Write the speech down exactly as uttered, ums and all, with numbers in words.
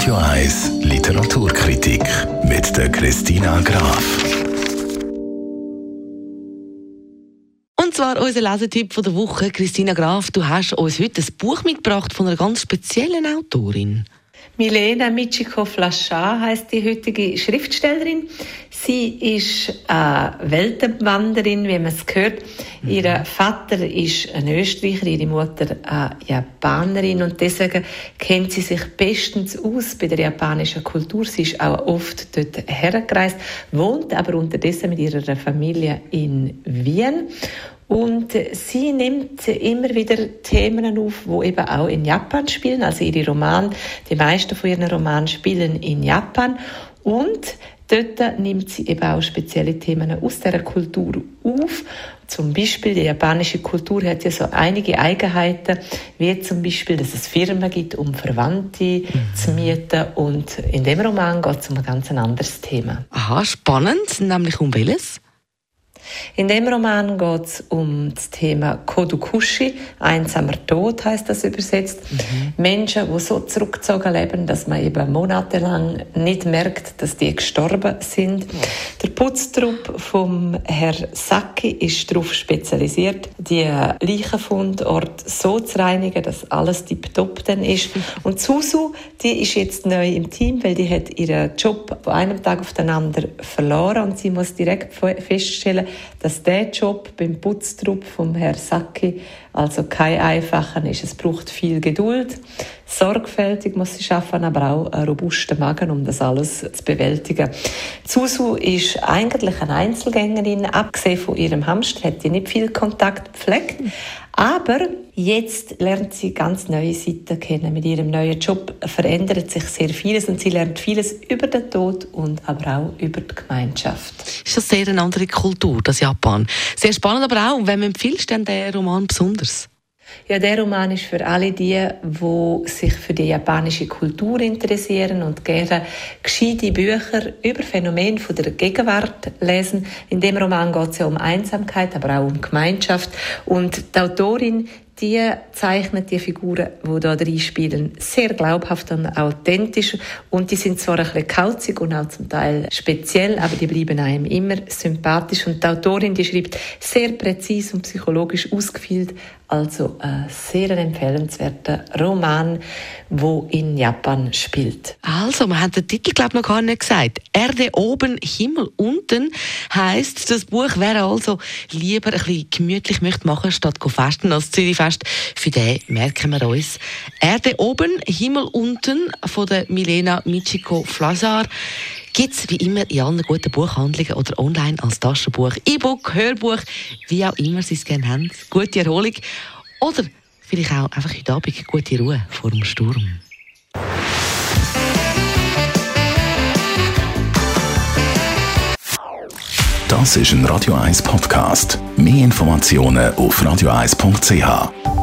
Radio eins Literaturkritik mit der Christina Graf. Und zwar unser Lesetipp von der Woche. Christina Graf, du hast uns heute ein Buch mitgebracht von einer ganz speziellen Autorin. Milena Michiko-Flaschar heisst die heutige Schriftstellerin. Sie ist eine Weltenwanderin, wie man es hört. Mhm. Ihr Vater ist ein Österreicher, ihre Mutter eine Japanerin. Und deswegen kennt sie sich bestens aus bei der japanischen Kultur. Sie ist auch oft dort hergereist, wohnt aber unterdessen mit ihrer Familie in Wien. Und sie nimmt immer wieder Themen auf, die eben auch in Japan spielen. Also ihre Romane, die meisten von ihren Romanen spielen in Japan. Und dort nimmt sie eben auch spezielle Themen aus dieser Kultur auf. Zum Beispiel, die japanische Kultur hat ja so einige Eigenheiten, wie zum Beispiel, dass es Firmen gibt, um Verwandte mhm. zu mieten. Und in dem Roman geht es um ein ganz anderes Thema. Aha, spannend, nämlich um welches? In dem Roman geht es um das Thema Kodokushi, einsamer Tod heisst das übersetzt. Mhm. Menschen, die so zurückgezogen leben, dass man eben monatelang nicht merkt, dass die gestorben sind. Mhm. Der Putztrupp vom Herr Saki ist darauf spezialisiert, die Leichenfundorte so zu reinigen, dass alles tipptopp dann ist. Mhm. Und Susu, die ist jetzt neu im Team, weil die hat ihren Job von einem Tag auf den anderen verloren und sie muss direkt feststellen, dass der Job beim Putztrupp vom Herrn Saki also kein einfacher ist. Es braucht viel Geduld, sorgfältig muss sie arbeiten, aber auch einen robusten Magen, um das alles zu bewältigen. Susu ist eigentlich eine Einzelgängerin, abgesehen von ihrem Hamster, hat sie nicht viel Kontakt gepflegt. Aber jetzt lernt sie ganz neue Seiten kennen. Mit ihrem neuen Job verändert sich sehr vieles und sie lernt vieles über den Tod und aber auch über die Gemeinschaft. Ist das sehr eine andere Kultur, das Japan? Sehr spannend, aber auch, wenn man empfiehlst, dann den Roman besonders? Ja, der Roman ist für alle die, die sich für die japanische Kultur interessieren und gerne gescheite Bücher über Phänomene von der Gegenwart lesen. In dem Roman geht es ja um Einsamkeit, aber auch um Gemeinschaft. Und die Autorin, die zeichnet die Figuren, die da drin spielen, sehr glaubhaft und authentisch. Und die sind zwar ein bisschen kauzig und auch zum Teil speziell, aber die bleiben einem immer sympathisch. Und die Autorin, die schreibt sehr präzise und psychologisch ausgefeilt. Also ein sehr empfehlenswerter Roman, der in Japan spielt. Also, wir haben den Titel, glaube ich, noch gar nicht gesagt. Erde oben, Himmel unten heisst das Buch. Wer also lieber ein bisschen gemütlich möchte machen, statt zu festen als Zürichfest, für den merken wir uns. Erde oben, Himmel unten von der Milena Michiko-Flaschar. Gibt es wie immer in allen guten Buchhandlungen oder online als Taschenbuch, E-Book, Hörbuch, wie auch immer Sie es gerne haben. Gute Erholung oder vielleicht auch einfach heute Abend gute Ruhe vor dem Sturm. Das ist ein Radio eins Podcast. Mehr Informationen auf radio eins punkt c h.